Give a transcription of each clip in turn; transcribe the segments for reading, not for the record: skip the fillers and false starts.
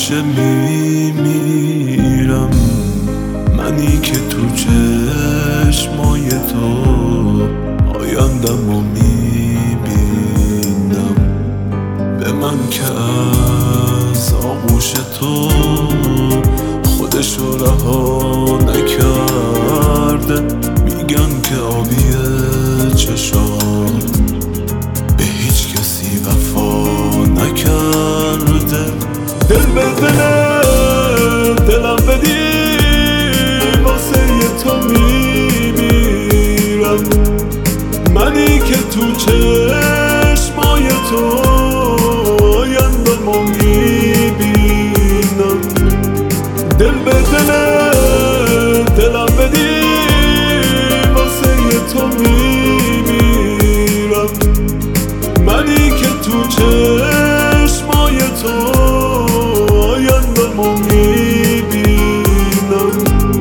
همیشه میمیرم، منی که تو چشمای تو آیندم رو میبینم. به من که از آغوش تو خودشو رها نکرده، میگن که آبی چشات به هیچ کسی وفا نکرده. دل به دلم بدی، واسه تو میمیرم، منی که تو چشمای تو آیندم رو میبینم. دل به دلم بدی، واسه تو میمیرم، منی که تو چشمای تو آیندم رو میبینم.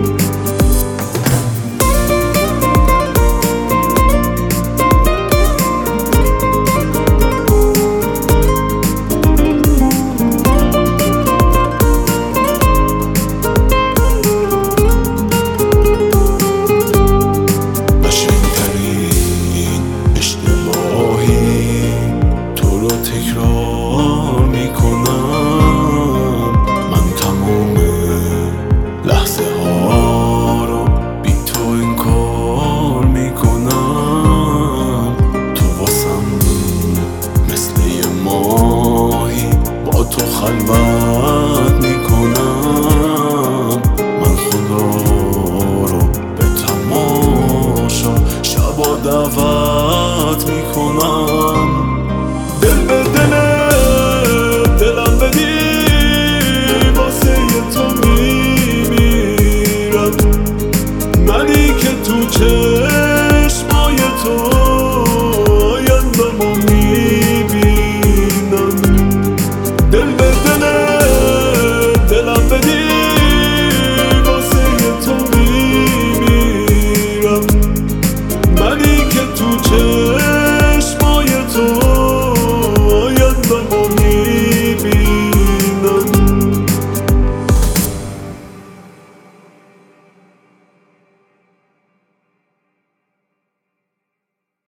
تکرار میکنم، من تمام لحظه ها رو بی تو انکار میکنم. تو واسم مثل یه ماهی با تو خلوت میکنم. من خدا رو به تماشا شب و دعوت